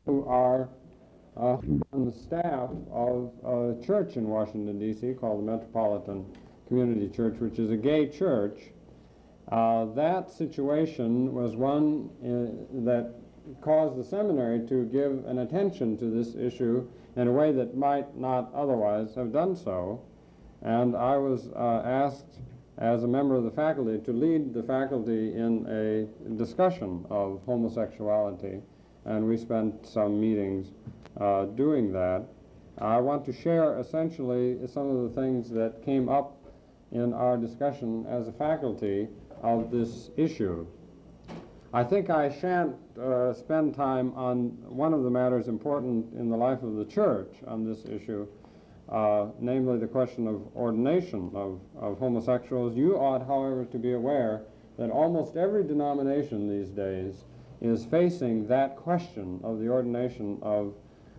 who are on the staff of a church in Washington, D.C. called the Metropolitan Community Church, which is a gay church. That situation was one that caused the seminary to give an attention to this issue in a way that might not otherwise have done so. And I was asked as a member of the faculty to lead the faculty in a discussion of homosexuality, and we spent some meetings doing that. I want to share essentially some of the things that came up in our discussion as a faculty of this issue. I think I shan't spend time on one of the matters important in the life of the church on this issue, namely the question of ordination of homosexuals. You ought, however, to be aware that almost every denomination these days is facing that question of the ordination of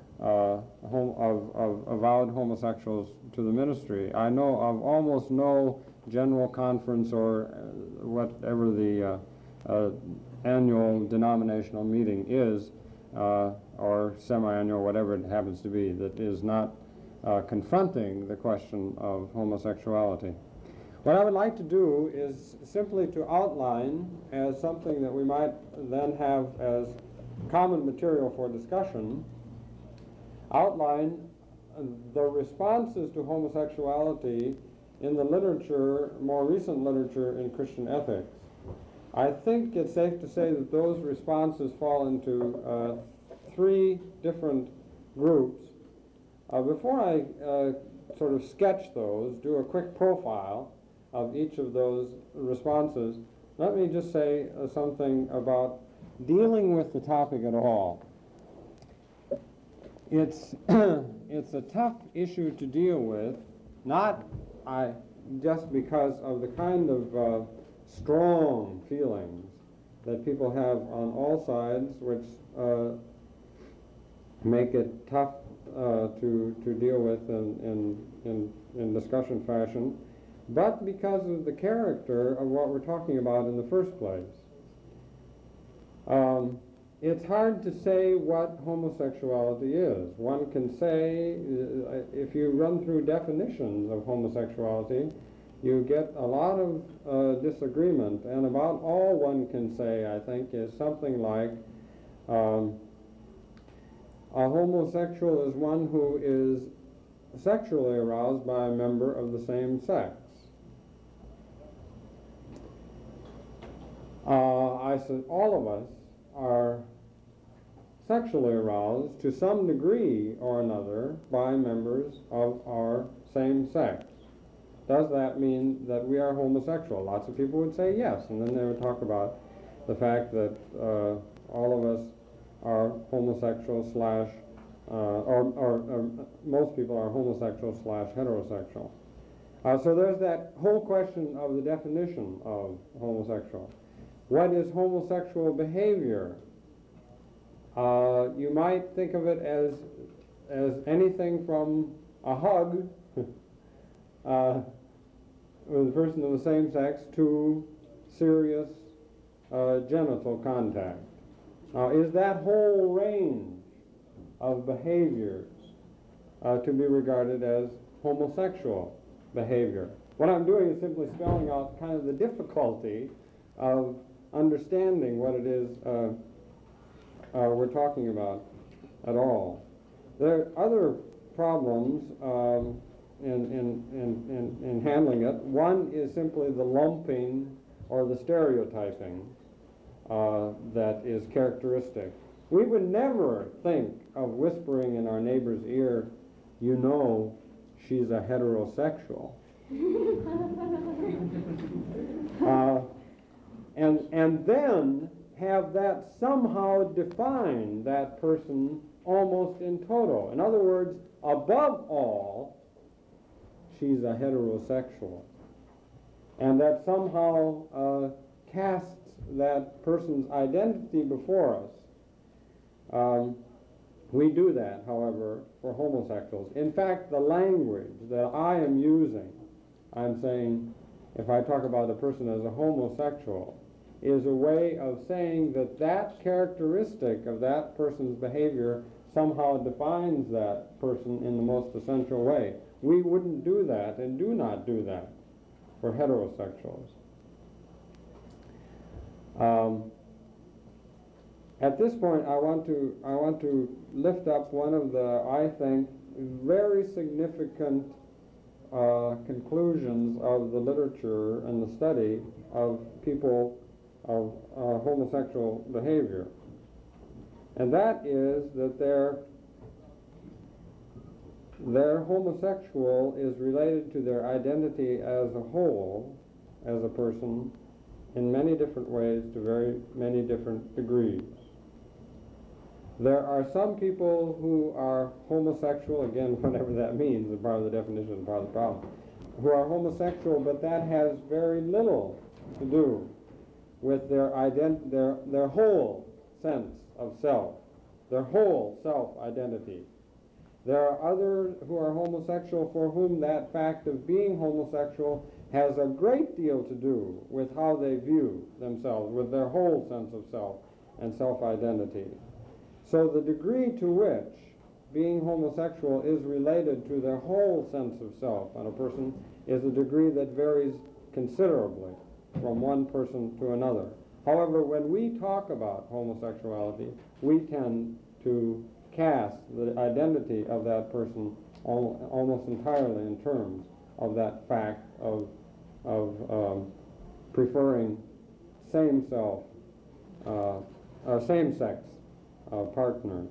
avowed homosexuals to the ministry. I know of almost no general conference or whatever the annual denominational meeting is, or semi-annual, whatever it happens to be, that is not confronting the question of homosexuality. What I would like to do is simply to outline as something that we might then have as common material for discussion, outline the responses to homosexuality in the literature, more recent literature in Christian ethics. I think it's safe to say that those responses fall into three different groups. Before I sort of sketch those, do a quick profile of each of those responses, let me just say something about dealing with the topic at all. It's it's a tough issue to deal with, not just because of the kind of strong feelings that people have on all sides, which make it tough to deal with in discussion fashion, but because of the character of what we're talking about in the first place. It's hard to say what homosexuality is. One can say, if you run through definitions of homosexuality, you get a lot of disagreement, and about all one can say, I think, is something like a homosexual is one who is sexually aroused by a member of the same sex. I said all of us are sexually aroused to some degree or another by members of our same sex. Does that mean that we are homosexual? Lots of people would say yes, and then they would talk about the fact that all of us are homosexual slash, or most people are homosexual slash heterosexual. So there's that whole question of the definition of homosexual. What is homosexual behavior? You might think of it as anything from a hug with a person of the same sex to serious genital contact. Now, is that whole range of behaviors to be regarded as homosexual behavior? What I'm doing is simply spelling out kind of the difficulty of understanding what it is we're talking about at all. There are other problems in handling it. One is simply the lumping or the stereotyping that is characteristic. We would never think of whispering in our neighbor's ear, you know, she's a heterosexual. And then have that somehow define that person almost in toto. In other words, above all, she's a heterosexual. And that somehow casts that person's identity before us. We do that, however, for homosexuals. In fact, the language that I am using, I'm saying, if I talk about a person as a homosexual, is a way of saying that that characteristic of that person's behavior somehow defines that person in the most essential way. We wouldn't do that and do not do that for heterosexuals. At this point, I want to lift up one of the, I think, very significant conclusions of the literature and the study of people of homosexual behavior. And that is that their homosexual is related to their identity as a whole, as a person, in many different ways to very many different degrees. There are some people who are homosexual, again, whatever that means, is part of the definition and part of the problem, who are homosexual, but that has very little to do with their whole sense of self, their whole self-identity. There are others who are homosexual for whom that fact of being homosexual has a great deal to do with how they view themselves, with their whole sense of self and self-identity. So the degree to which being homosexual is related to their whole sense of self and a person is a degree that varies considerably from one person to another. However, when we talk about homosexuality, we tend to cast the identity of that person almost entirely in terms of that fact of preferring same-self or same-sex partners.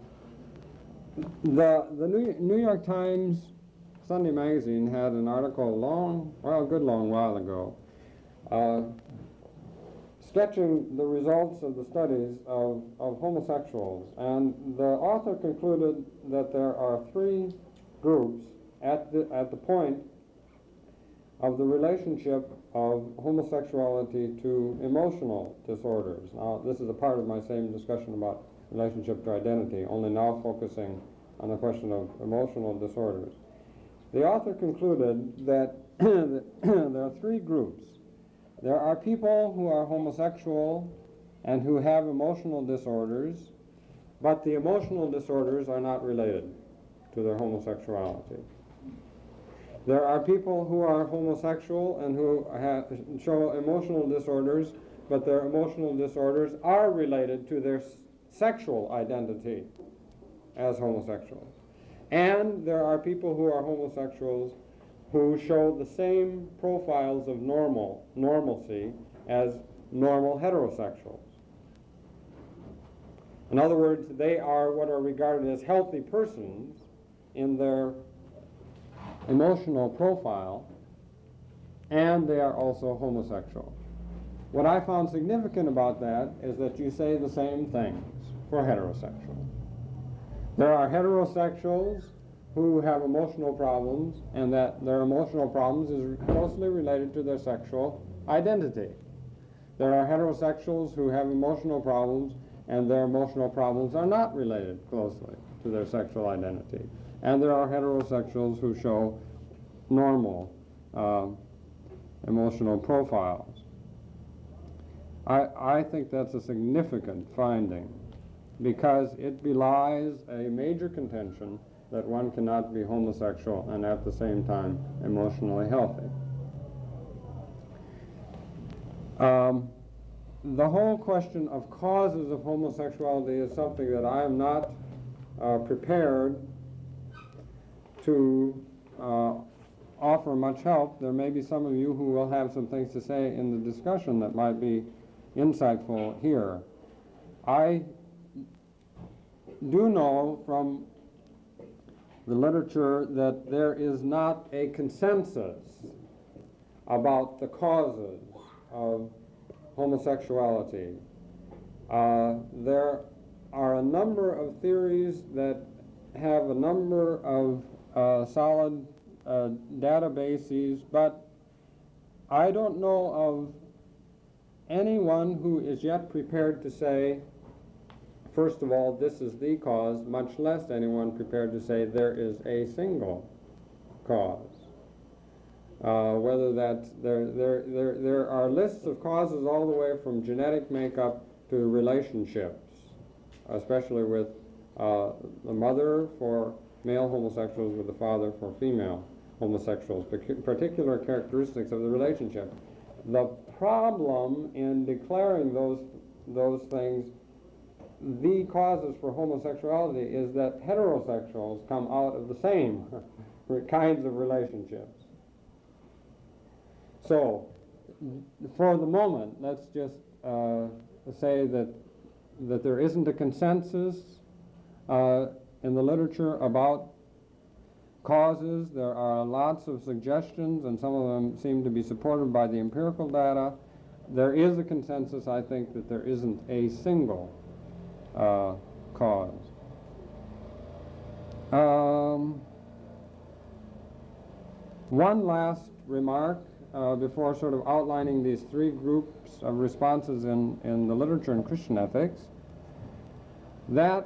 The New York Times Sunday magazine had a good long while ago, sketching the results of the studies of homosexuals, and the author concluded that there are three groups at the point of the relationship of homosexuality to emotional disorders. Now, this is a part of my same discussion about relationship to identity, only now focusing on the question of emotional disorders. The author concluded that there are three groups. There are people who are homosexual and who have emotional disorders, but the emotional disorders are not related to their homosexuality. There are people who are homosexual and who show emotional disorders, but their emotional disorders are related to their sexual identity as homosexuals. And there are people who are homosexuals who show the same profiles of normalcy as normal heterosexuals. In other words, they are what are regarded as healthy persons in their emotional profile, and they are also homosexual. What I found significant about that is that you say the same things for heterosexuals. There are heterosexuals who have emotional problems, and that their emotional problems is closely related to their sexual identity. There are heterosexuals who have emotional problems, and their emotional problems are not related closely to their sexual identity. And there are heterosexuals who show normal emotional profiles. I think that's a significant finding, because it belies a major contention that one cannot be homosexual and at the same time emotionally healthy. The whole question of causes of homosexuality is something that I am not prepared to offer much help. There may be some of you who will have some things to say in the discussion that might be insightful here. I do know from the literature that there is not a consensus about the causes of homosexuality. There are a number of theories that have a number of solid databases, but I don't know of anyone who is yet prepared to say, first of all, this is the cause, much less anyone prepared to say there is a single cause. whether that's there are lists of causes all the way from genetic makeup to relationships, especially with the mother for male homosexuals with the father for female homosexuals, particular characteristics of the relationship. The problem in declaring those things the causes for homosexuality is that heterosexuals come out of the same kinds of relationships. So, for the moment, let's just say that there isn't a consensus in the literature about causes. There are lots of suggestions, and some of them seem to be supported by the empirical data. There is a consensus, I think, that there isn't a single cause. One last remark before sort of outlining these three groups of responses in the literature in Christian ethics. That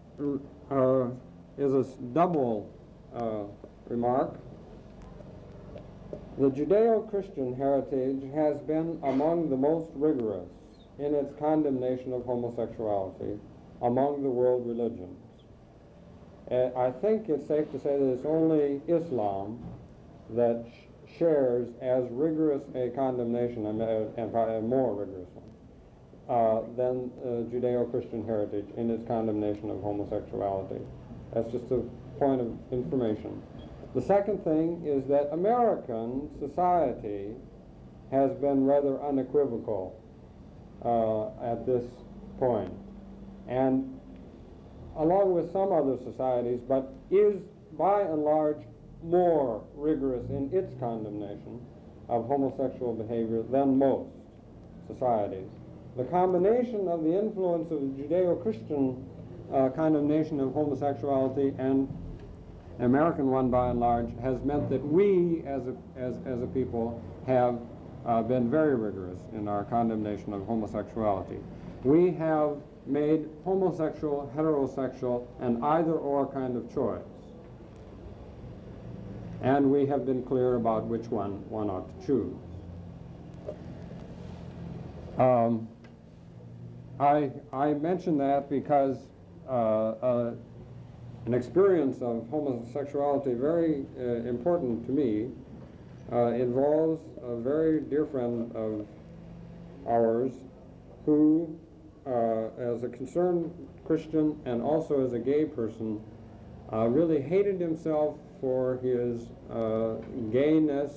is a double remark. The Judeo-Christian heritage has been among the most rigorous in its condemnation of homosexuality among the world religions. I think it's safe to say that it's only Islam that shares as rigorous a condemnation, and probably a more rigorous one, than Judeo-Christian heritage in its condemnation of homosexuality. That's just a point of information. The second thing is that American society has been rather unequivocal at this point, and along with some other societies, but is by and large more rigorous in its condemnation of homosexual behavior than most societies. The combination of the influence of the Judeo-Christian condemnation of homosexuality and American one by and large has meant that we as a people have been very rigorous in our condemnation of homosexuality. We have made homosexual, heterosexual, an either-or kind of choice. And we have been clear about which one ought to choose. I mention that because an experience of homosexuality very important to me involves a very dear friend of ours who, as a concerned Christian and also as a gay person, really hated himself for his gayness,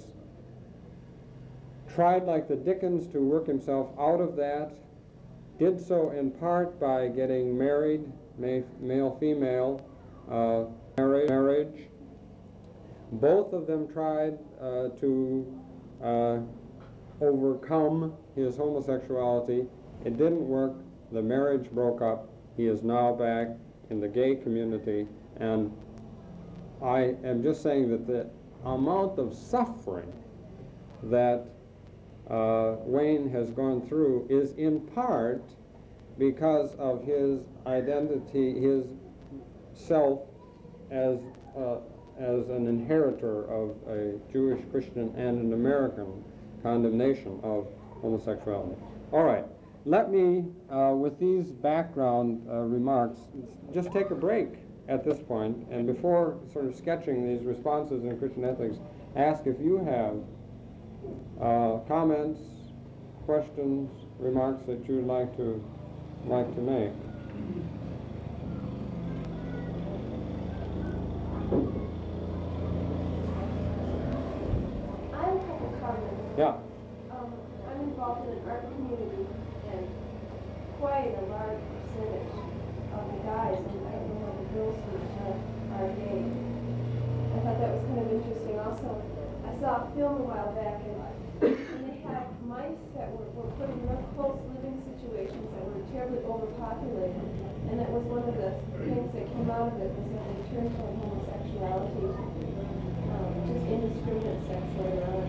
tried like the Dickens to work himself out of that, did so in part by getting married, male-female marriage. Both of them tried to overcome his homosexuality. It didn't work. The marriage broke up. He is now back in the gay community, and I am just saying that the amount of suffering that Wayne has gone through is in part because of his identity, his self as an inheritor of a Jewish, Christian, and an American condemnation of homosexuality. All right, let me, with these background remarks, just take a break at this point, and before sort of sketching these responses in Christian ethics, ask if you have comments, questions, remarks that you would like to make. I have a couple comments. Yeah. I'm involved in an art community, and quite a large percentage of the guys, and I don't know the girls who are gay. I thought that was kind of interesting. Also, I saw a film a while back, and they had mice that were put in real close living situations that were terribly overpopulated, and that was one of the things that came out of it was that they turned toward homosexuality, just indiscriminate sex later on.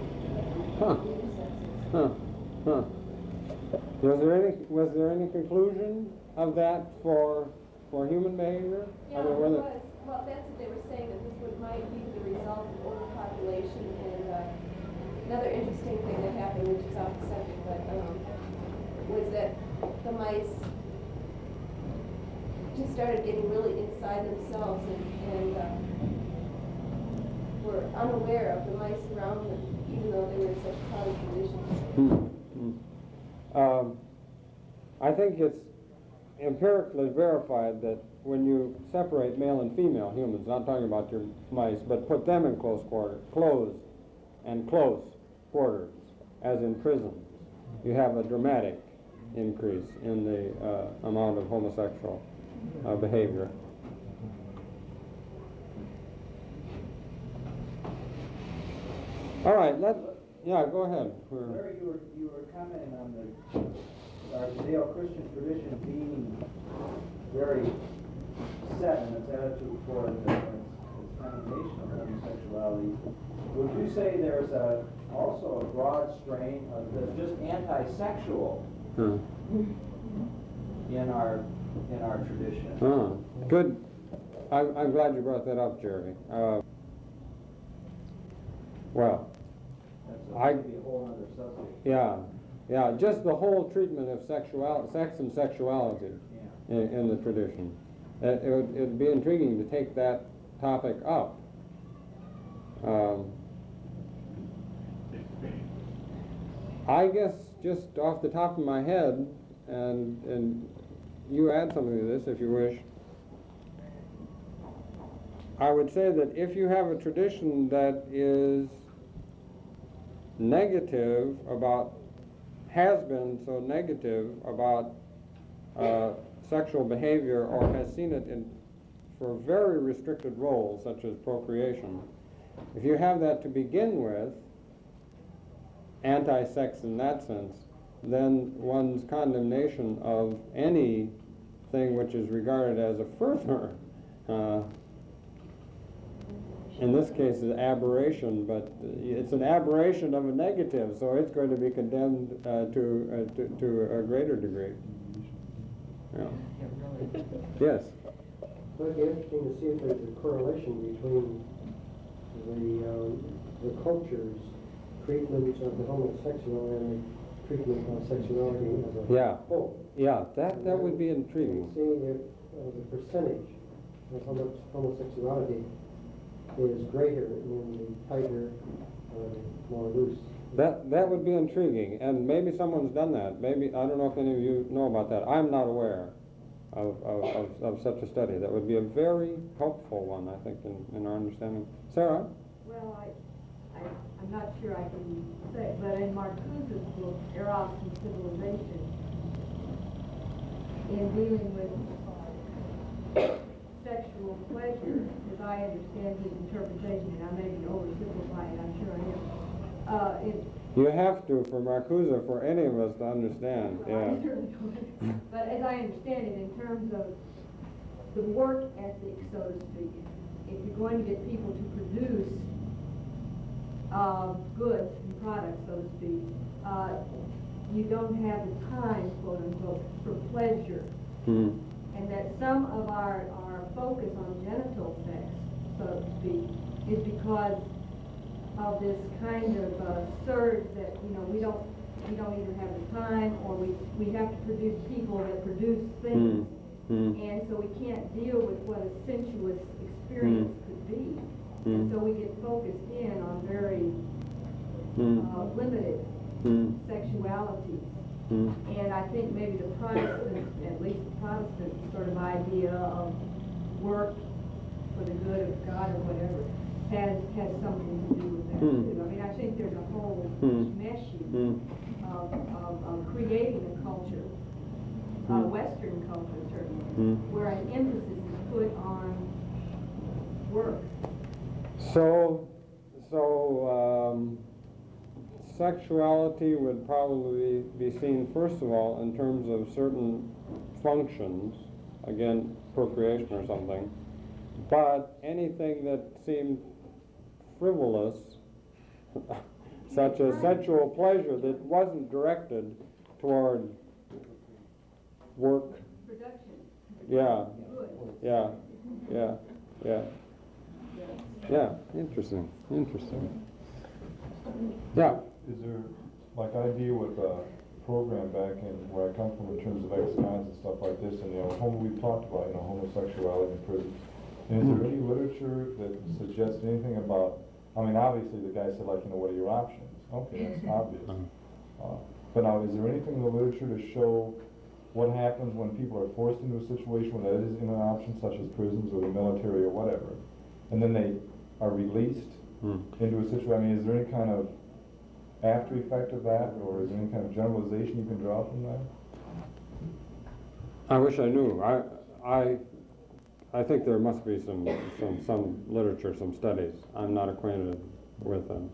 Was there any conclusion of that for human behavior? Yeah, I mean, it was. Well, that's what they were saying, that this might be the result of overpopulation and another interesting thing that happened, which is off the subject, but was that the mice just started getting really inside themselves and were unaware of the mice around them, even though they were in such crowded conditions. I think it's empirically verified that when you separate male and female humans, not talking about your mice, but put them in close quarters, as in prisons, you have a dramatic increase in the amount of homosexual behavior. All right, yeah, go ahead. Larry, you were commenting on our Judeo-Christian tradition being very set in its attitude toward its condemnation of homosexuality. Would you say there's also a broad strain of just anti-sexual in our tradition? Good. I'm glad you brought that up, Jerry. Well, that's maybe a whole other subject. Yeah, just the whole treatment of sex and sexuality in the tradition. It would be intriguing to take that topic up. I guess just off the top of my head, and you add something to this if you wish, I would say that if you have a tradition that is negative about, has been so negative about sexual behavior, or has seen it for very restricted roles such as procreation, if you have that to begin with, anti-sex in that sense, then one's condemnation of anything which is regarded as a further in this case, is aberration, but it's an aberration of a negative, so it's going to be condemned to a greater degree. Yeah. Yes. It would be interesting to see if there's a correlation between the culture's treatment of the homosexual and the treatment of sexuality as a whole. Yeah, that would be intriguing. See if the percentage of homosexuality is greater in the tighter or more loose. That would be intriguing, and maybe someone's done that. Maybe, I don't know if any of you know about that. I'm not aware of such a study. That would be a very helpful one, I think, in our understanding. Sarah? Well, I'm not sure I can say, but in Marcuse's book, Eros and Civilization, in dealing with sexual pleasure, as I understand his interpretation, and I may be oversimplifying, I'm sure I am. You have to, for Marcuse, for any of us to understand. Yeah. But as I understand it, in terms of the work ethic, so to speak, if you're going to get people to produce goods and products, so to speak, you don't have the time, quote unquote, for pleasure. And that some of our focus on genital sex, so to speak, is because of this kind of surge that, we don't either have the time, or we have to produce people that produce things, and so we can't deal with what a sensuous experience could be. And so we get focused in on very limited sexuality. And I think maybe the Protestant, at least the Protestant sort of idea of work for the good of God or whatever, has something to do with that too. I mean, I think there's a whole meshing of creating a culture, Western culture certainly, where an emphasis is put on work. So sexuality would probably be seen, first of all, in terms of certain functions, again, procreation or something, but anything that seemed frivolous, such as sexual pleasure that wasn't directed toward work. Production. Yeah. Good. Yeah. Interesting. Yeah. Is there, like I deal with a program back in where I come from in terms of ex-cons and stuff like this, and we've talked about, homosexuality in prison. And is there any literature that suggests anything about, I mean, obviously the guy said, like, what are your options? Okay, that's obvious. But now, is there anything in the literature to show what happens when people are forced into a situation where that is an option, such as prisons or the military or whatever, and then they are released into a situation? I mean, is there any kind of after effect of that, or is there any kind of generalization you can draw from that? I wish I knew. I think there must be some literature, some studies. I'm not acquainted with them.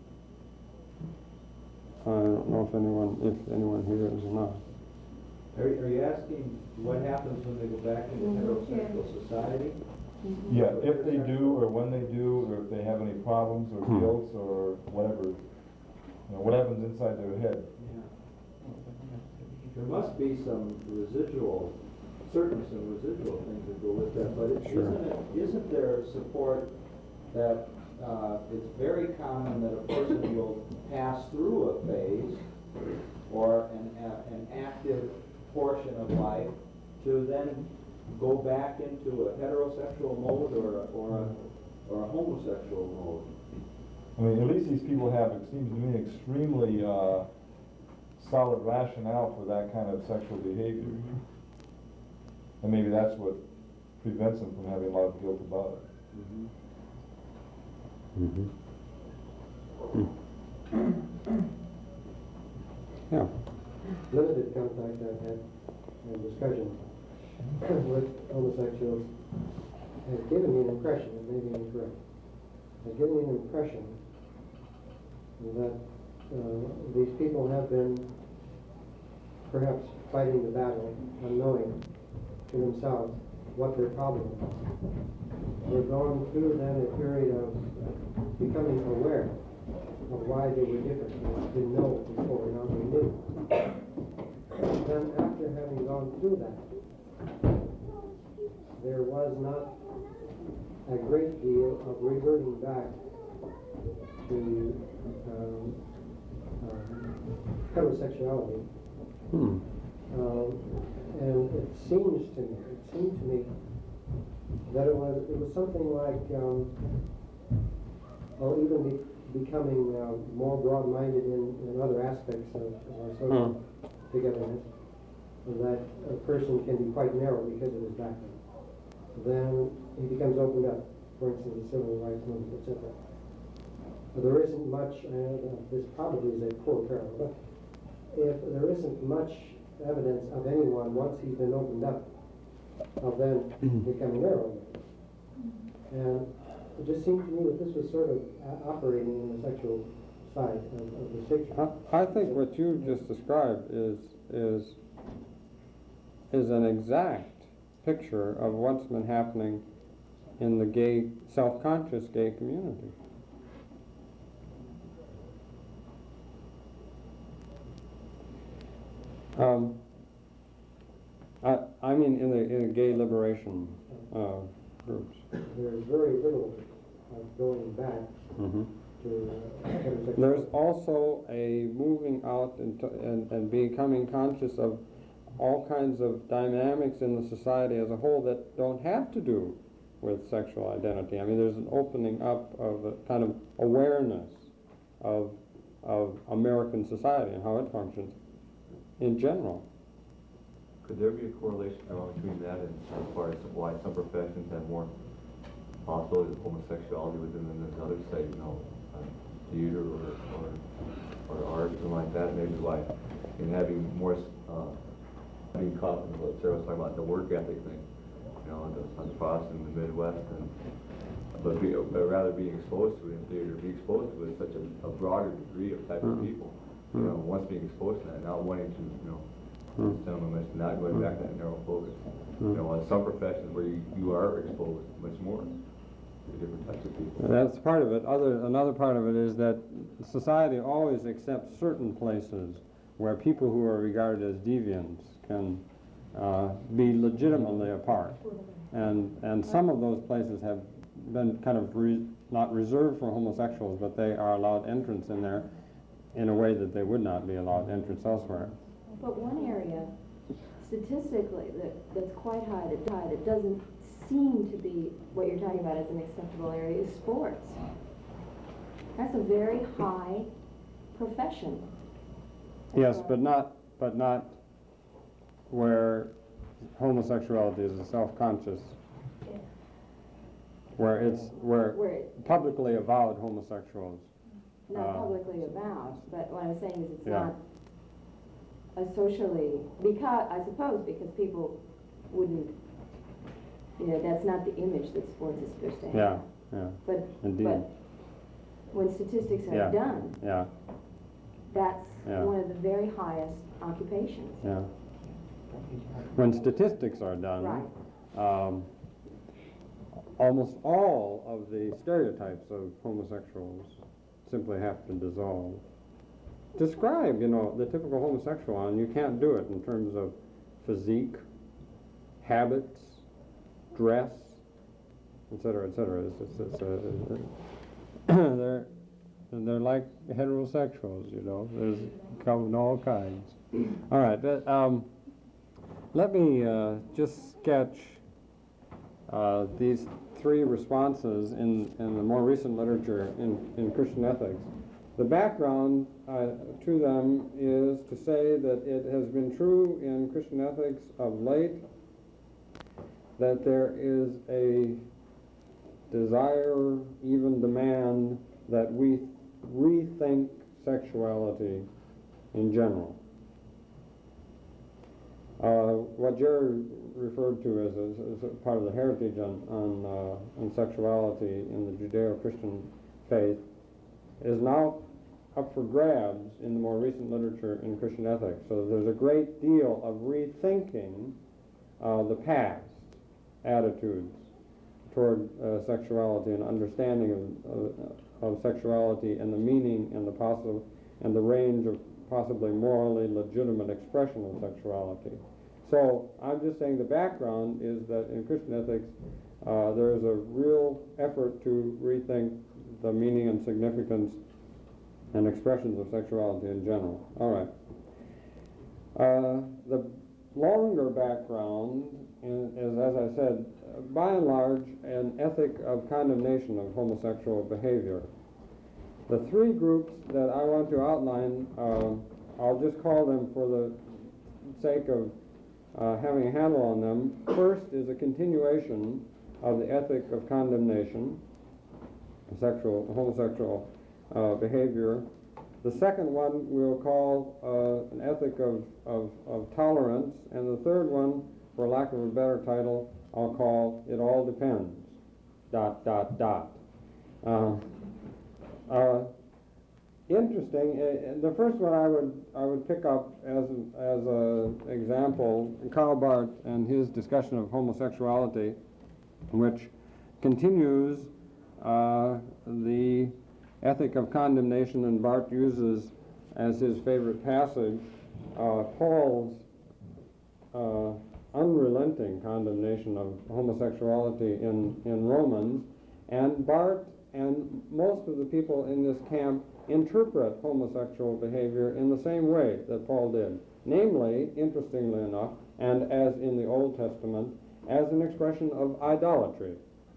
I don't know if anyone here is or not. Are you asking what happens when they go back into heterosexual society? Yeah, if they do, or when they do, or if they have any problems or guilt or whatever, what happens inside their head? Yeah. There must be some residual things that go with that, but isn't there support that it's very common that a person will pass through a phase or an active portion of life to then go back into a heterosexual mode or a homosexual mode? I mean, at least these people have, it seems to me, extremely solid rationale for that kind of sexual behavior. And maybe that's what prevents them from having a lot of guilt about it. Yeah. Limited contact I've had and discussion with homosexuals has given me an impression, it may be incorrect, has given me an impression that these people have been perhaps fighting the battle, unknowing to themselves what their problem is. They're going through then a period of becoming aware of why they were different. They didn't know before, now they knew. Then after having gone through that, there was not a great deal of reverting back to heterosexuality. And it seemed to me that it was something like, or even becoming more broad-minded in other aspects of our social togetherness, that a person can be quite narrow because of his background. Then he becomes opened up, for instance, the civil rights movement, etc. There isn't much, this probably is a poor parallel, but if there isn't much evidence of anyone, once he's been opened up, of then becoming narrow again. And it just seemed to me that this was sort of operating in the sexual side of the picture. I think what you just described is an exact picture of what's been happening in the gay, self-conscious gay community. I mean, in the gay liberation groups. There's very little going back to heterosexuality. There's also a moving out and becoming conscious of all kinds of dynamics in the society as a whole that don't have to do with sexual identity. I mean, there's an opening up of a kind of awareness of American society and how it functions in general. Could there be a correlation between that and as far as why some professions have more possibility of homosexuality within them than others, say, theater or art, something like that? Maybe why in having more being caught in what Sarah was talking about, the work ethic thing, on the cross in the Midwest, but rather being exposed to it in theater, be exposed to it such a broader degree of type of people. Once being exposed to that, not wanting to, this gentleman mentioned, not going back to that narrow focus. On some professions where you are exposed much more to different types of people. That's part of it. Another part of it is that society always accepts certain places where people who are regarded as deviants can be legitimately apart. And some of those places have been kind of not reserved for homosexuals, but they are allowed entrance in there. in a way that they would not be allowed entrance elsewhere. But one area, statistically, that's quite high, that doesn't seem to be what you're talking about as an acceptable area is sports. That's a very high profession. Yes, but not where homosexuality is a self-conscious, where publicly avowed homosexuals. Not publicly avowed, but what I'm saying is it's Yeah. not a socially, because, I suppose, because people wouldn't, that's not the image that sports is supposed to have. Yeah, yeah, But, indeed. but when statistics are Yeah. done, Yeah, that's Yeah. one of the very highest occupations. yeah. When statistics are done, Right. Almost all of the stereotypes of homosexuals simply have to dissolve. Describe, the typical homosexual, and you can't do it in terms of physique, habits, dress, etc., etc. They're like heterosexuals, There's come in all kinds. All right, let me just sketch these three responses in the more recent literature in Christian ethics. The background to them is to say that it has been true in Christian ethics of late that there is a desire, even demand, that we rethink sexuality in general. What Jerry referred to as a part of the heritage on sexuality in the Judeo-Christian faith is now up for grabs in the more recent literature in Christian ethics. So there's a great deal of rethinking the past attitudes toward sexuality and understanding of sexuality and the meaning and the range of possibly morally legitimate expression of sexuality. So I'm just saying the background is that in Christian ethics there is a real effort to rethink the meaning and significance and expressions of sexuality in general. All right. The longer background is, as I said, by and large, an ethic of condemnation of homosexual behavior. The three groups that I want to outline, I'll just call them for the sake of having a handle on them. First is a continuation of the ethic of condemnation, homosexual behavior. The second one we'll call an ethic of tolerance, and the third one, for lack of a better title, I'll call it all depends. ... Interesting. The first one I would pick up as an example, Karl Barth and his discussion of homosexuality, which continues the ethic of condemnation, and Barth uses as his favorite passage Paul's unrelenting condemnation of homosexuality in Romans, and Barth and most of the people in this camp interpret homosexual behavior in the same way that Paul did, namely, interestingly enough, and as in the Old Testament, as an expression of idolatry.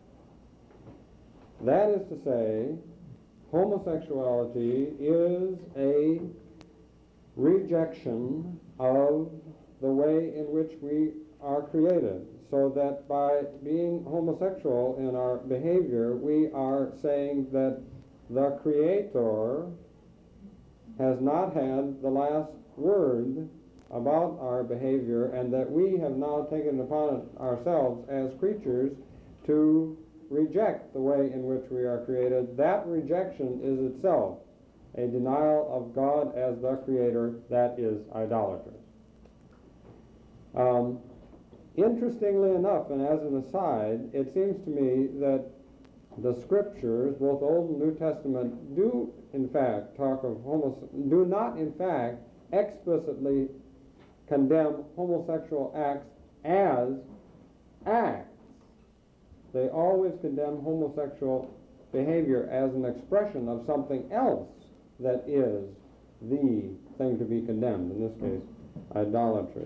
That is to say, homosexuality is a rejection of the way in which we are created, so that by being homosexual in our behavior, we are saying that the Creator has not had the last word about our behavior, and that we have now taken upon it ourselves as creatures to reject the way in which we are created. That rejection is itself a denial of God as the Creator. That is idolatry. Interestingly enough, and as an aside, it seems to me that the Scriptures, both Old and New Testament, do in fact do not in fact explicitly condemn homosexual acts as acts. They always condemn homosexual behavior as an expression of something else that is the thing to be condemned, in this case, idolatry.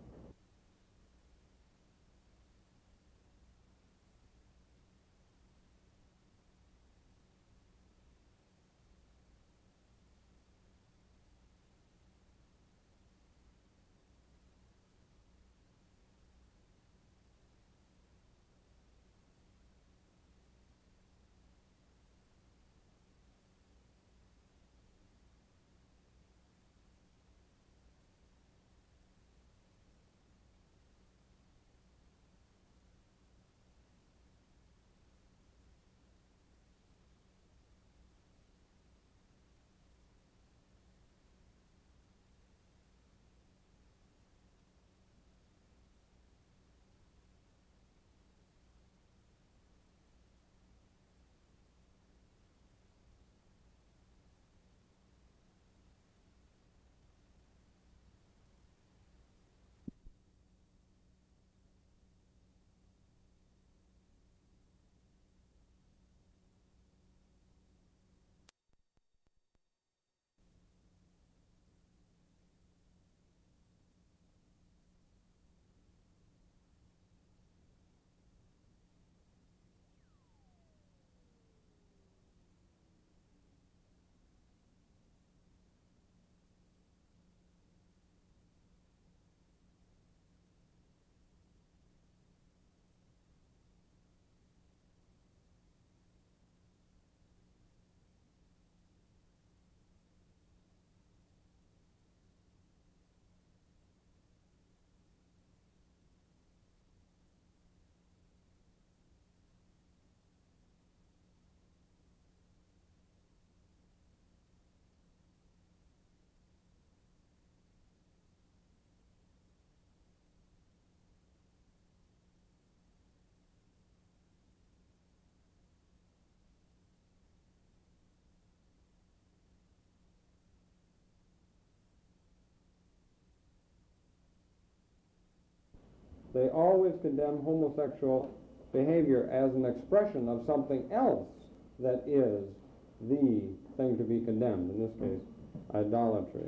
They always condemn homosexual behavior as an expression of something else that is the thing to be condemned, in this case, idolatry.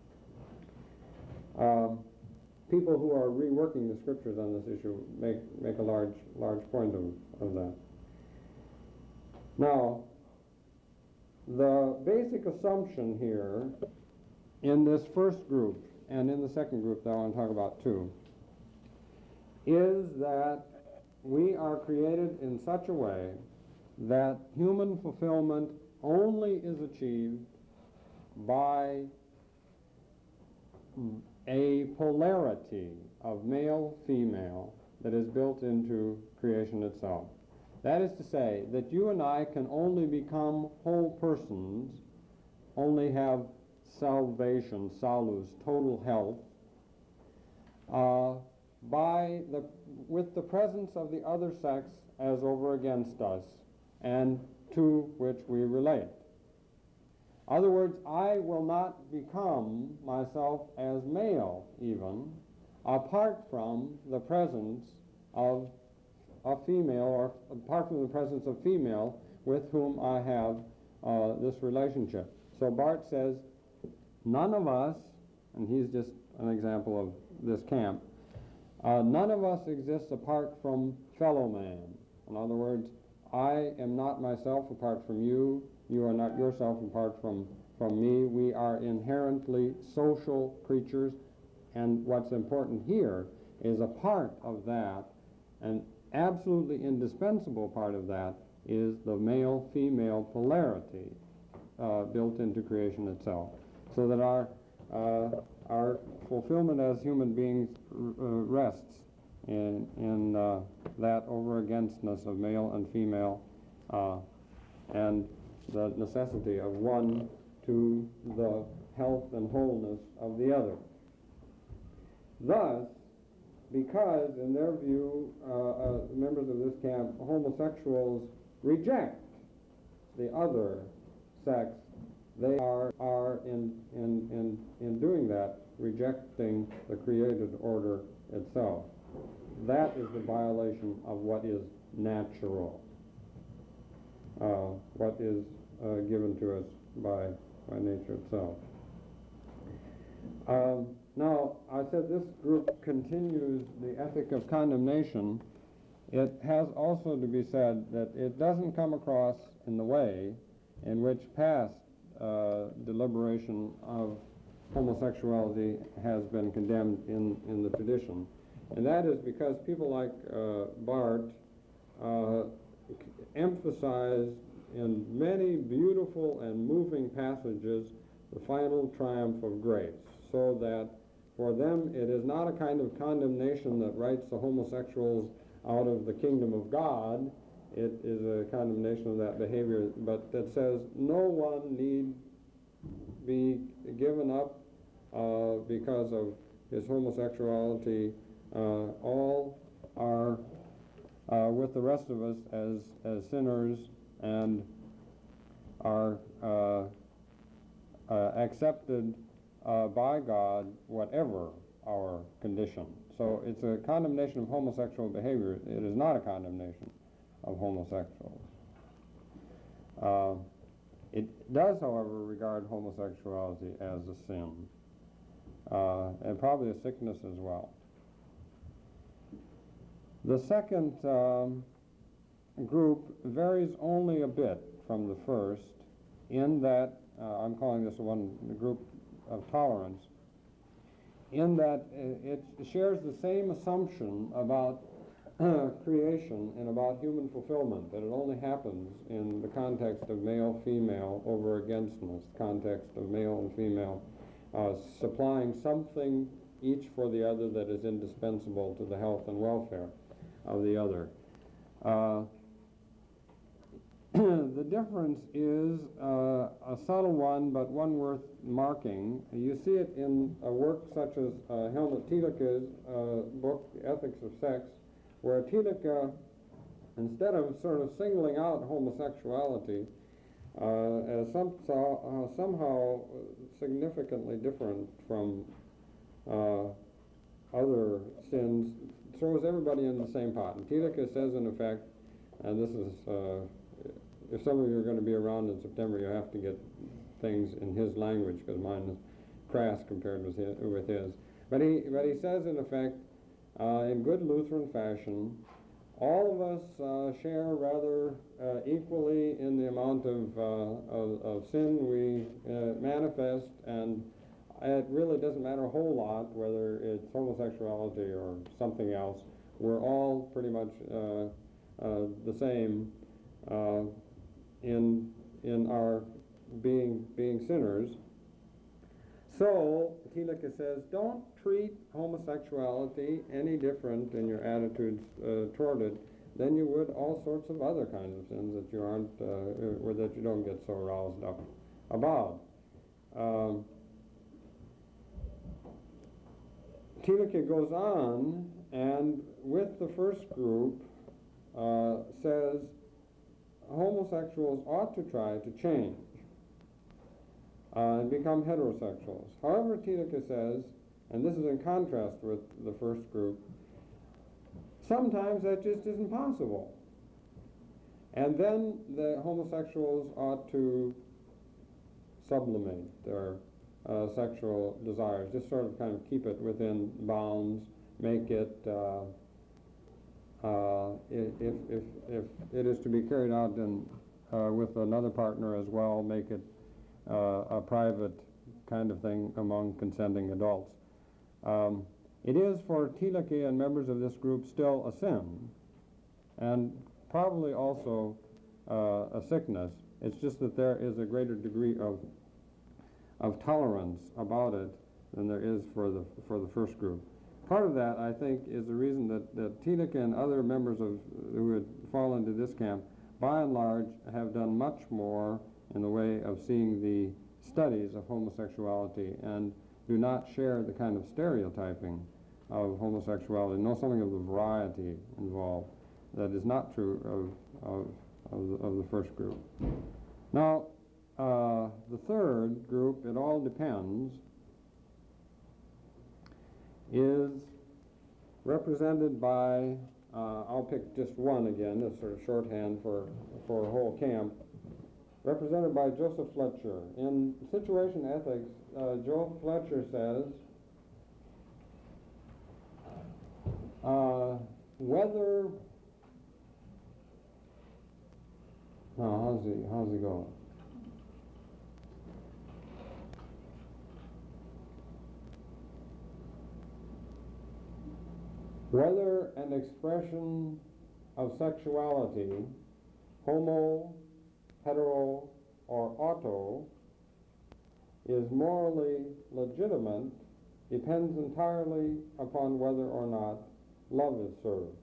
People who are reworking the scriptures on this issue make a large point of that. Now, the basic assumption here in this first group and in the second group that I want to talk about too is that we are created in such a way that human fulfillment only is achieved by a polarity of male-female that is built into creation itself. That is to say that you and I can only become whole persons, only have salvation, salus, total health, with the presence of the other sex as over against us and to which we relate. In other words, I will not become myself as male even apart from the presence of a female, or apart from the presence of female with whom I have this relationship. So Barth says, none of us, and he's just an example of this camp, none of us exists apart from fellow man. In other words, I am not myself apart from you, you are not yourself apart from me. We are inherently social creatures, and what's important here is a part of that, an absolutely indispensable part of that, is the male-female polarity built into creation itself, so that our fulfillment as human beings rests in that over againstness of male and female and the necessity of one to the health and wholeness of the other. Thus, because in their view, members of this camp, homosexuals reject the other sex, they are in doing that, rejecting the created order itself. That is the violation of what is natural, what is given to us by nature itself. Now, I said this group continues the ethic of condemnation. It has also to be said that it doesn't come across in the way in which past deliberation of homosexuality has been condemned in the tradition. And that is because people like Barth emphasize in many beautiful and moving passages the final triumph of grace, so that for them it is not a kind of condemnation that writes the homosexuals out of the kingdom of God. It is a condemnation of that behavior, but that says no one need be given up because of his homosexuality. All are with the rest of us as sinners and are accepted by God, whatever our condition. So it's a condemnation of homosexual behavior. It is not a condemnation of homosexuals. It does, however, regard homosexuality as a sin, and probably a sickness as well. The second group varies only a bit from the first in that, I'm calling this one the group of tolerance, in that it shares the same assumption about creation and about human fulfillment, that it only happens in the context of male-female over againstness, context of male and female supplying something each for the other that is indispensable to the health and welfare of the other. The difference is a subtle one, but one worth marking. You see it in a work such as Helmut Thielicke's book, Ethics of Sex, where Thielicke, instead of sort of singling out homosexuality as somehow significantly different from other sins, throws everybody in the same pot. And Thielicke says, in effect, and this is, if some of you are going to be around in September, you have to get things in his language, because mine is crass compared with his. But he says, in effect, in good Lutheran fashion, all of us share rather equally in the amount of sin we manifest, and it really doesn't matter a whole lot whether it's homosexuality or something else. We're all pretty much the same in our being sinners. So, Thielicke says, don't treat homosexuality any different in your attitudes toward it than you would all sorts of other kinds of sins that you aren't, or that you don't get so roused up about. Thielicke goes on, and with the first group, says homosexuals ought to try to change and become heterosexuals. However, Thielicke says, and this is in contrast with the first group, sometimes that just isn't possible. And then the homosexuals ought to sublimate their sexual desires, just sort of kind of keep it within bounds, make it, if it is to be carried out with another partner as well, make it a private kind of thing among consenting adults. It is for Thielicke and members of this group still a sin, and probably also a sickness. It's just that there is a greater degree of tolerance about it than there is for the first group. Part of that, I think, is the reason that Thielicke and other members who would fall into this camp, by and large, have done much more in the way of seeing the studies of homosexuality and do not share the kind of stereotyping of homosexuality, know something of the variety involved that is not true of the first group. Now, the third group, it all depends, is represented by, I'll pick just one again, as sort of shorthand for a whole camp, represented by Joseph Fletcher. In Situation Ethics, Joe Fletcher says, whether, how's he going? Whether an expression of sexuality, homo, hetero, or auto, is morally legitimate depends entirely upon whether or not love is served.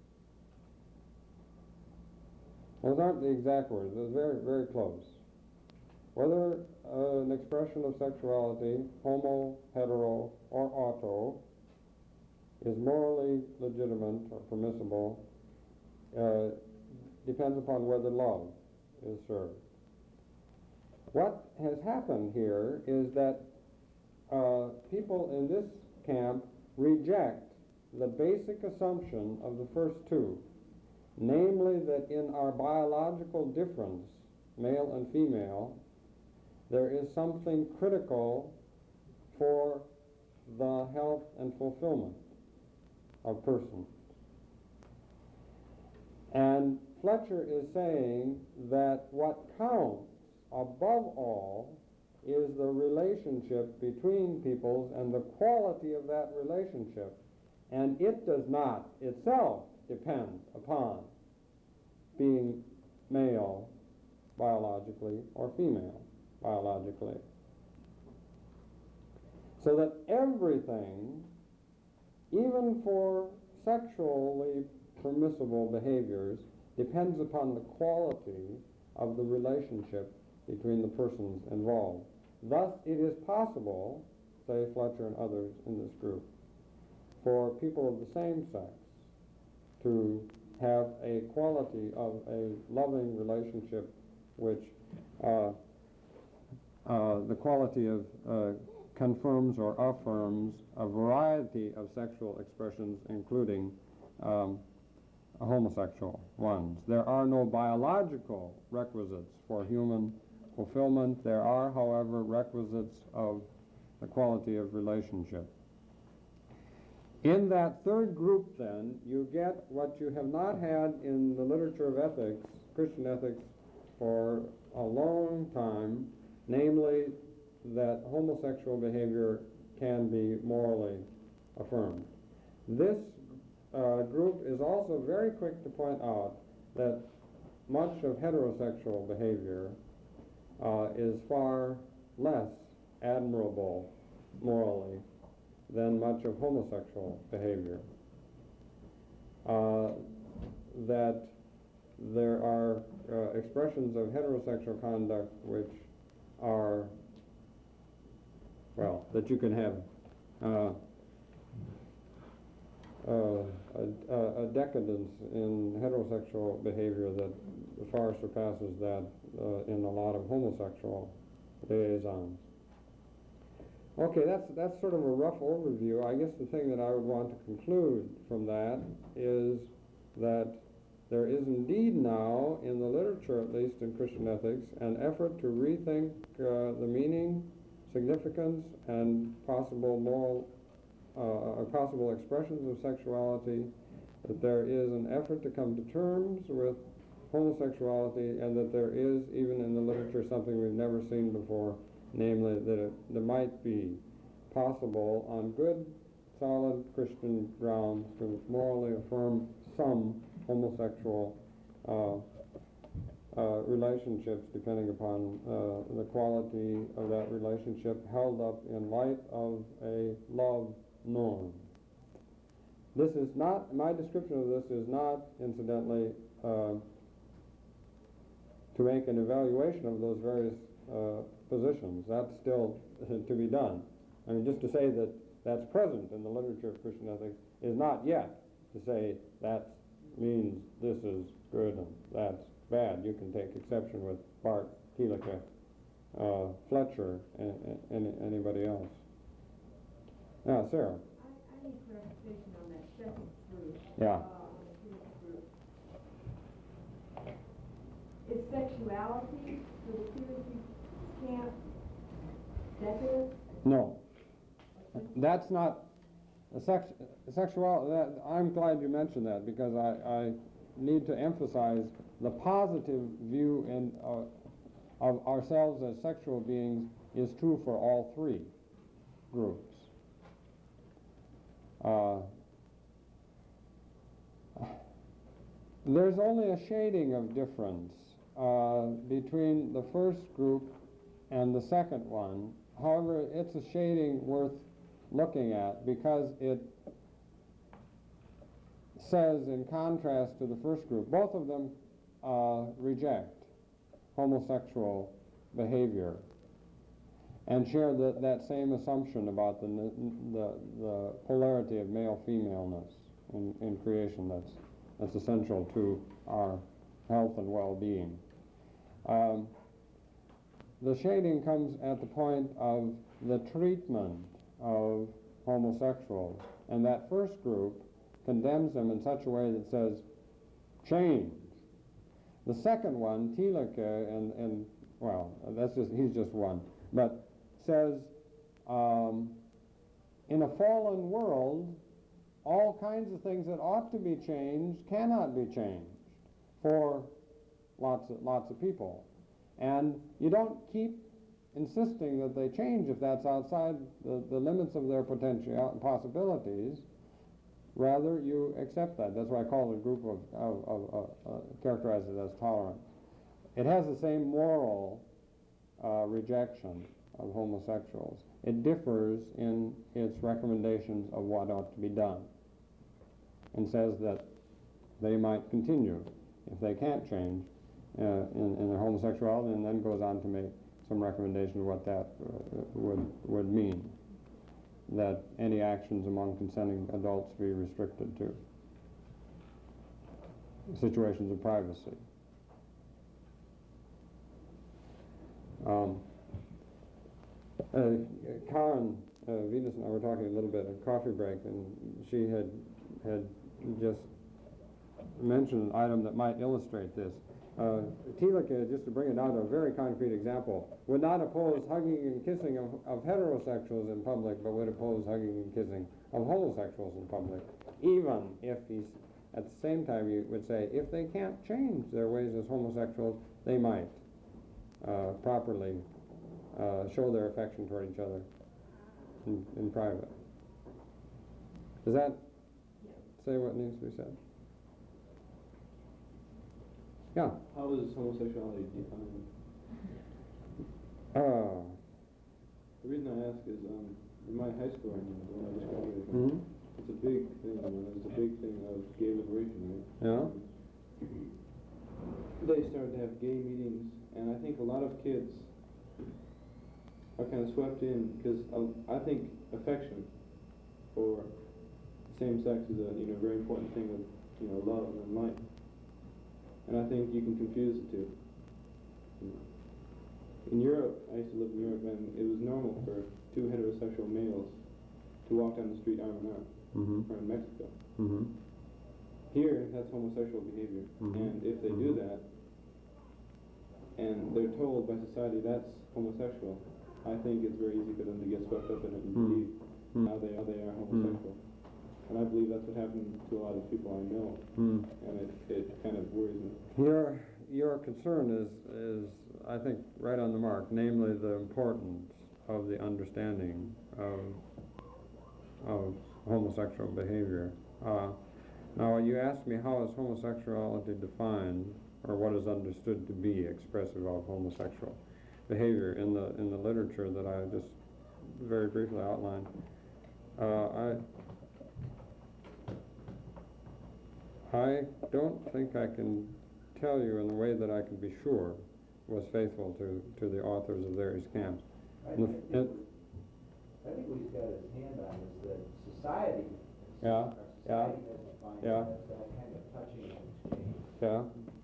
Those aren't the exact words, they're very, very close. Whether an expression of sexuality, homo, hetero, or auto, is morally legitimate or permissible depends upon whether love is served. What has happened here is that people in this camp reject the basic assumption of the first two, namely that in our biological difference, male and female, there is something critical for the health and fulfillment of persons. And Fletcher is saying that what counts above all is the relationship between peoples and the quality of that relationship. And it does not itself depend upon being male biologically or female biologically. So that everything, even for sexually permissible behaviors, depends upon the quality of the relationship between the persons involved. Thus, it is possible, say Fletcher and others in this group, for people of the same sex to have a quality of a loving relationship which the quality of confirms or affirms a variety of sexual expressions, including homosexual ones. There are no biological requisites for human fulfillment. There are, however, requisites of the quality of relationship. In that third group, then, you get what you have not had in the literature of ethics, Christian ethics, for a long time, namely that homosexual behavior can be morally affirmed. This group is also very quick to point out that much of heterosexual behavior is far less admirable morally than much of homosexual behavior. That there are expressions of heterosexual conduct which are, well, that you can have a decadence in heterosexual behavior that far surpasses that in a lot of homosexual liaisons. Okay, that's sort of a rough overview. I guess the thing that I would want to conclude from that is that there is indeed now, in the literature at least in Christian ethics, an effort to rethink the meaning, significance, and possible moral possible expressions of sexuality, that there is an effort to come to terms with homosexuality, and that there is, even in the literature, something we've never seen before, namely that it might be possible on good, solid Christian grounds to morally affirm some homosexual relationships, depending upon the quality of that relationship held up in light of a love norm. This is not, my description of this is not, incidentally, to make an evaluation of those various positions. That's still to be done. I mean, just to say that that's present in the literature of Christian ethics is not yet to say that means this is good and that's bad. You can take exception with Bart, Thielicke, Fletcher, and anybody else. Now, Sarah. I need clarification on that second group. Yeah. On the group. Is sexuality So the Purity camp, definite? No. That's not sexuality. I'm glad you mentioned that because I need to emphasize the positive view of ourselves as sexual beings is true for all three groups. There's only a shading of difference between the first group and the second one. However, it's a shading worth looking at because it says, in contrast to the first group, both of them reject homosexual behavior and share that same assumption about the polarity of male-femaleness in creation that's essential to our health and well-being. The shading comes at the point of the treatment of homosexuals, and that first group condemns them in such a way that says, change. The second one, Thielicke, and well, he's just one, but says, in a fallen world, all kinds of things that ought to be changed cannot be changed for lots of people. And you don't keep insisting that they change if that's outside the limits of their potential possibilities. Rather, you accept that. That's why I call it a group characterized as tolerant. It has the same moral rejection of homosexuals. It differs in its recommendations of what ought to be done, and says that they might continue if they can't change in their homosexuality, and then goes on to make some recommendation of what that would mean. That any actions among consenting adults be restricted to situations of privacy. Karen Venus and I were talking a little bit at coffee break, and she had just mentioned an item that might illustrate this. Thielicke, just to bring it down to a very concrete example, would not oppose hugging and kissing of heterosexuals in public, but would oppose hugging and kissing of homosexuals in public, even if he's, at the same time, you would say, if they can't change their ways as homosexuals, they might properly show their affection toward each other in private. Does that say what needs to be said? Yeah. How is homosexuality defined? The reason I ask is, in my high school, when I just graduated, it's a big thing. It's a big thing of gay liberation, right? Yeah. They started to have gay meetings, and I think a lot of kids are kind of swept in because I think affection for same sex is a very important thing of love and life. And I think you can confuse the two. In Europe, I used to live in Europe, and it was normal for two heterosexual males to walk down the street arm in arm, or in Mexico. Here, that's homosexual behavior, and if they do that, and they're told by society that's homosexual, I think it's very easy for them to get swept up in it and believe how they are homosexual. And I believe that's what happened to a lot of people I know, and it kind of worries me. Your concern is, I think, right on the mark, namely the importance of the understanding of homosexual behavior. Now, you asked me how is homosexuality defined, or what is understood to be expressive of homosexual behavior in the literature that I just very briefly outlined. I don't think I can tell you in the way that I can be sure was faithful to the authors of various camps. I think what he's got his hand on is that society, Yeah, our society has defined yeah. it as that kind of touching and exchange. Yeah.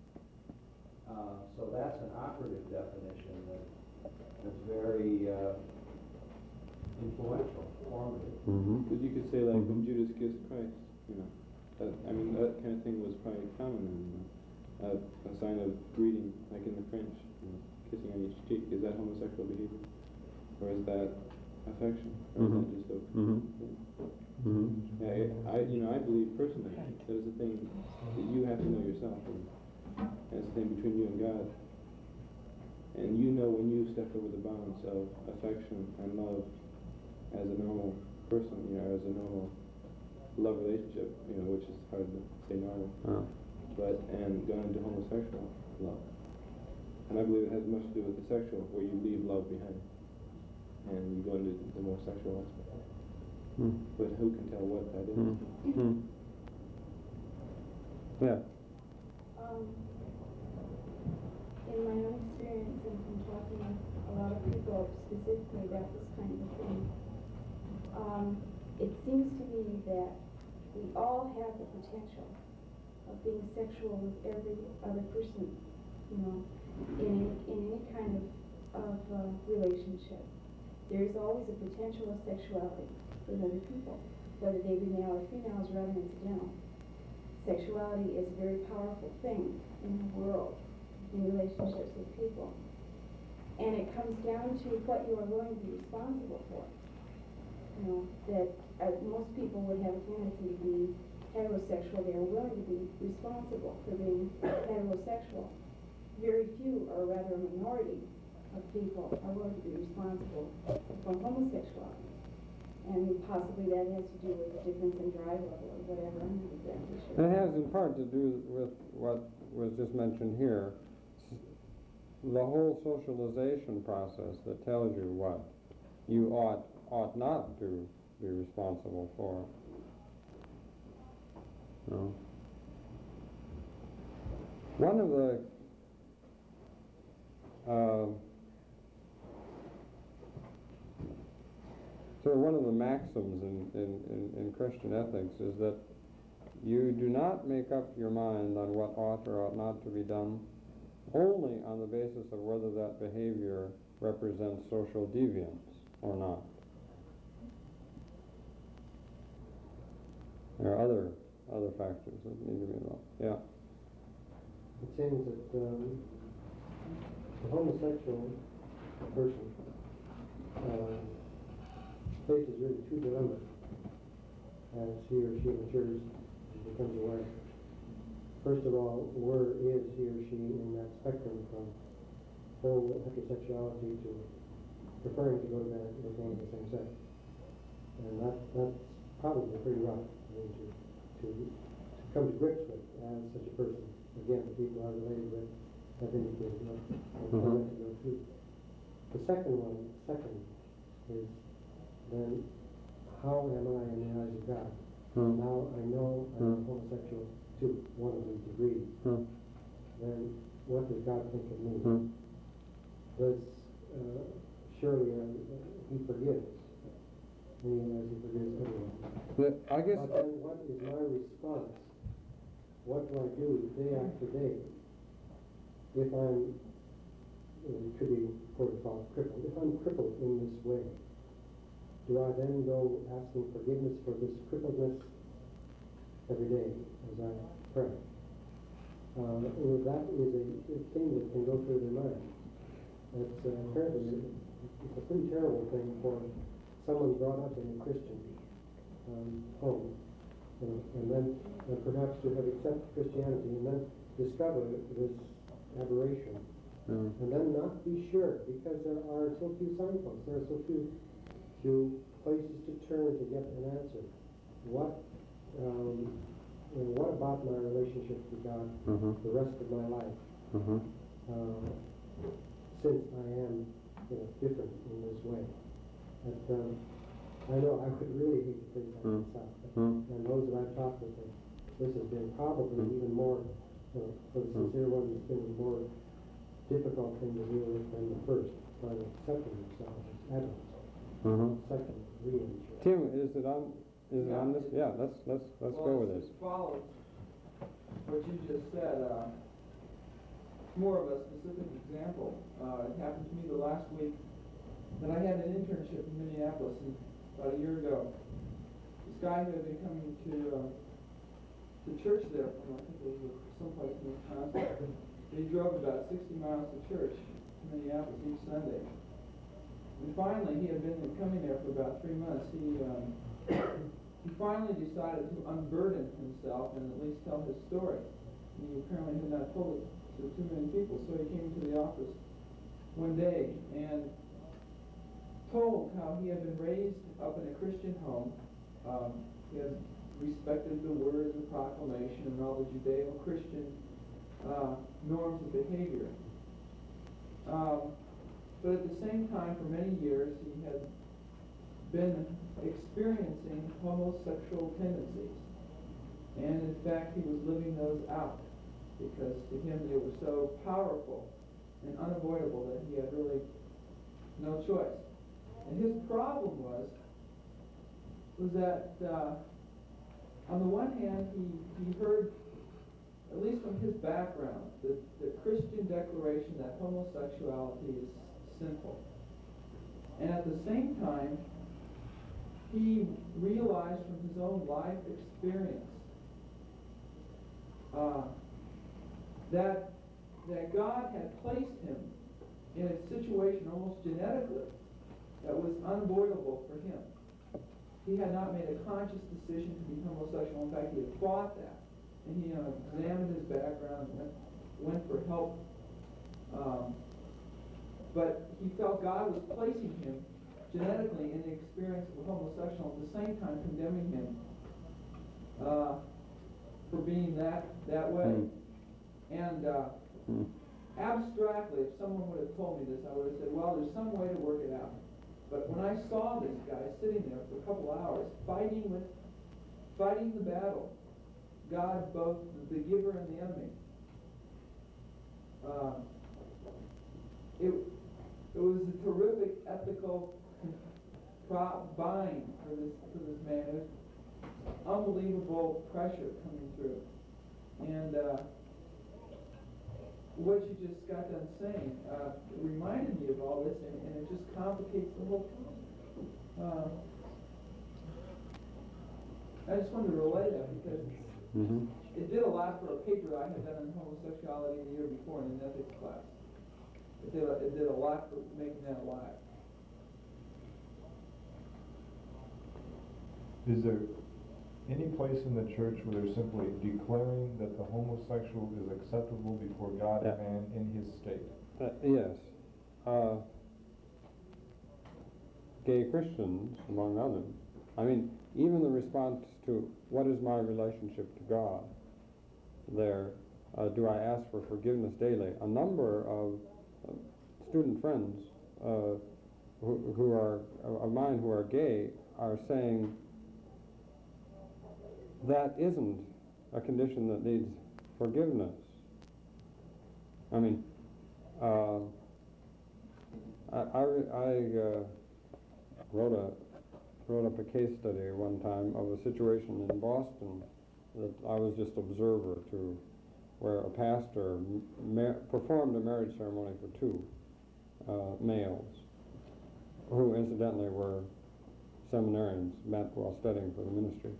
So that's an operative definition that's very influential, formative. Because you could say, like, when Judas kissed Christ, that kind of thing was probably common, a sign of greeting, like in the French, kissing on each cheek, is that homosexual behavior? Or is that affection? Or is that just a Yeah, I believe personally that is a thing that you have to know yourself, and it's a thing between you and God. And you know when you stepped over the bounds of affection and love as a normal person, as a normal love relationship, which is hard to say normal, and gone into homosexual love. And I believe it has much to do with the sexual, where you leave love behind, and you go into the more sexual aspect. But who can tell what that is? Yeah. In my own experience and from talking to a lot of people specifically about this kind of thing, it seems to me that we all have the potential of being sexual with every other person, in any kind of relationship. There's always a potential of sexuality with other people, whether they be male or female is rather incidental. Sexuality is a very powerful thing in the world, in relationships with people. And it comes down to what you are willing to be responsible for. That most people would have a tendency to be heterosexual. They are willing to be responsible for being heterosexual. Very few, or rather a minority of people, are willing to be responsible for homosexuality. And possibly that has to do with the difference in drive level or whatever. I'm not exactly sure. It has in part to do with what was just mentioned here. The whole socialization process that tells you what you ought not to be responsible for. One of the one of the maxims in Christian ethics is that you do not make up your mind on what ought or ought not to be done only on the basis of whether that behavior represents social deviance or not. There are other factors that need to be involved. Yeah. It seems that the homosexual person faces really two dilemmas as he or she matures and becomes aware. First of all, where is he or she in that spectrum from full heterosexuality to preferring to go to that with one of the same sex? And that's probably pretty rough. To come to grips with as such a person. Again, the people are related with have indicated what to go through. The second is then how am I in the eyes of God? Now I know I'm homosexual to one of these degrees. Then what does God think of me? Does surely he forgives me as he forgives everyone. I guess. But then what is my response? What do I do day after day if I'm, it could be quote-unquote crippled, if I'm crippled in this way? Do I then go asking forgiveness for this crippledness every day as I pray? That is a thing that can go through their mind. It's apparently it's a pretty terrible thing for someone brought up in a Christian home, and then perhaps to have accepted Christianity and then discover this aberration, and then not be sure because there are so few signposts, there are so few places to turn to get an answer. What about my relationship to God the rest of my life? Since I am different in this way. But, I know I would really hate to face that myself. And those that I've talked with, this has been probably even more, for the sincere ones, it's been a more difficult thing to deal with than the first, by accepting themselves as adults. Second, re-entry. Tim, is it on this? Yeah, let's go with this. Follows what you just said. More of a specific example. It happened to me the last week that I had an internship in Minneapolis about a year ago. This guy who had been coming to church there from, I think it was someplace in Wisconsin. He drove about 60 miles to church Minneapolis each Sunday. And finally, he had been coming there for about 3 months. He finally decided to unburden himself and at least tell his story. And he apparently had not told it to too many people, so he came to the office one day and told how he had been raised up in a Christian home. He had respected the words of proclamation and all the Judeo-Christian norms of behavior. But at the same time, for many years, he had been experiencing homosexual tendencies. And in fact, he was living those out because to him they were so powerful and unavoidable that he had really no choice. And his problem was that on the one hand, he heard, at least from his background, the Christian declaration that homosexuality is sinful. And at the same time, he realized from his own life experience that God had placed him in a situation almost genetically that was unavoidable for him. He had not made a conscious decision to be homosexual. In fact, he had fought that. And he examined his background and went for help. But he felt God was placing him genetically in the experience of a homosexual, at the same time condemning him for being that way. And abstractly, if someone would have told me this, I would have said, well, there's some way to work it out. But when I saw this guy sitting there for a couple hours, fighting the battle, God, both the giver and the enemy, it was a terrific ethical bind for this man. It was unbelievable pressure coming through. And what you just got done saying reminded me of all this, and it just complicates the whole thing. I just wanted to relay that because it did a lot for a paper I had done on homosexuality the year before in an ethics class. It did a lot for making that alive. Is there any place in the church where they're simply declaring that the homosexual is acceptable before God and man in his state? Yes. Gay Christians, among others. I mean, even the response to what is my relationship to God, there, do I ask for forgiveness daily? A number of student friends who are of mine who are gay are saying that isn't a condition that needs forgiveness. I mean, I wrote up a case study one time of a situation in Boston that I was just observer to, where a pastor performed a marriage ceremony for two males, who incidentally were seminarians, met while studying for the ministry.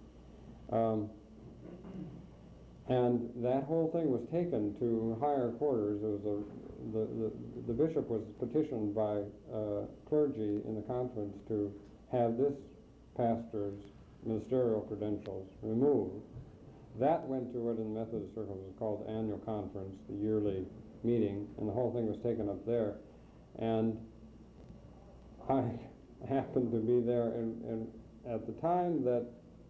And that whole thing was taken to higher quarters. It was the bishop was petitioned by clergy in the conference to have this pastor's ministerial credentials removed. That went to what in Methodist circles is called the annual conference, the yearly meeting, and the whole thing was taken up there. And I happened to be there, and at the time that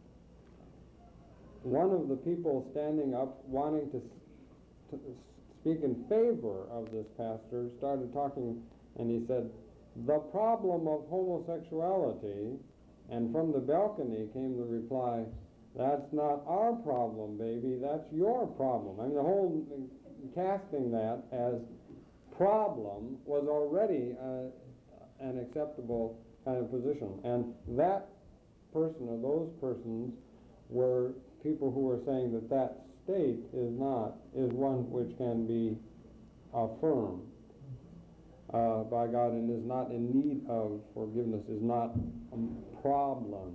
one of the people standing up wanting to speak in favor of this pastor started talking, and he said, "The problem of homosexuality," and from the balcony came the reply, "That's not our problem, baby, that's your problem." I mean, the whole casting that as problem was already an acceptable kind of position. And that person or those persons were people who were saying that that state is one which can be affirmed by God and is not in need of forgiveness, is not a problem.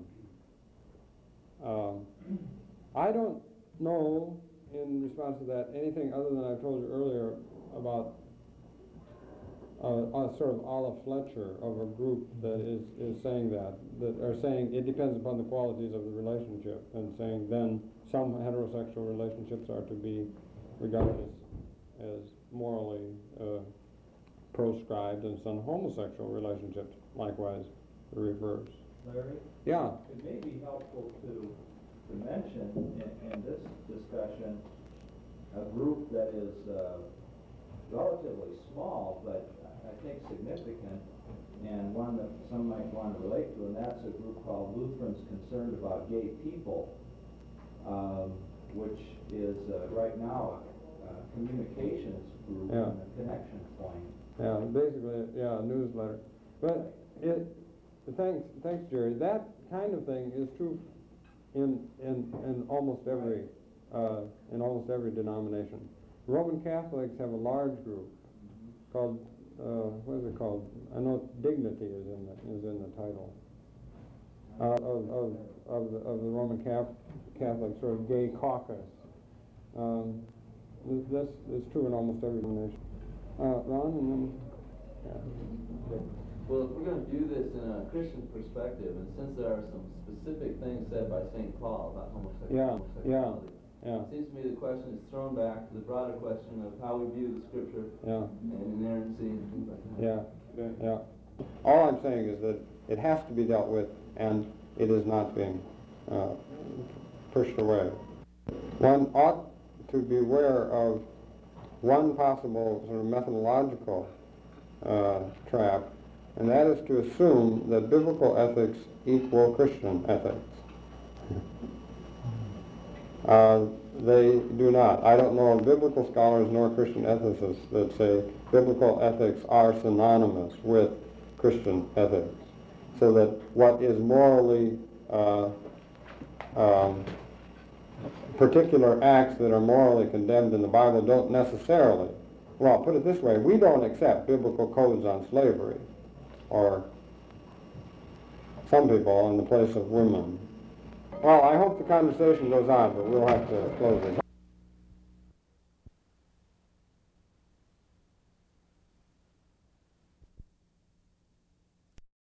I don't know, in response to that, anything other than I told you earlier about sort of Olive Fletcher of a group that is saying that are saying it depends upon the qualities of the relationship, and saying then some heterosexual relationships are to be regarded as morally proscribed, and some homosexual relationships likewise the reverse. Larry? Yeah. It may be helpful to mention in this discussion a group that is relatively small, but I think significant, and one that some might want to relate to, and that's a group called Lutherans Concerned About Gay People, which is right now a communications group Yeah. and a connection point. Yeah, basically, yeah, a newsletter. But thanks, Jerry. That kind of thing is true in almost every denomination. Roman Catholics have a large group called what is it called? I know Dignity is in the title of the Roman Catholic sort of gay caucus. This is true in almost every denomination. Ron, and then Well, if we're going to do this in a Christian perspective, and since there are some specific things said by St. Paul about homosexuality, it seems to me the question is thrown back to the broader question of how we view the Scripture and inerrancy and things like that. Yeah. All I'm saying is that it has to be dealt with, and it is not being pushed away. One ought to be aware of one possible sort of methodological trap, and that is to assume that biblical ethics equal Christian ethics. They do not. I don't know of biblical scholars nor Christian ethicists that say biblical ethics are synonymous with Christian ethics, so that what is morally particular acts that are morally condemned in the Bible don't necessarily, well, put it this way, we don't accept biblical codes on slavery, or some people in the place of women. Well, I hope the conversation goes on, but we'll have to close it.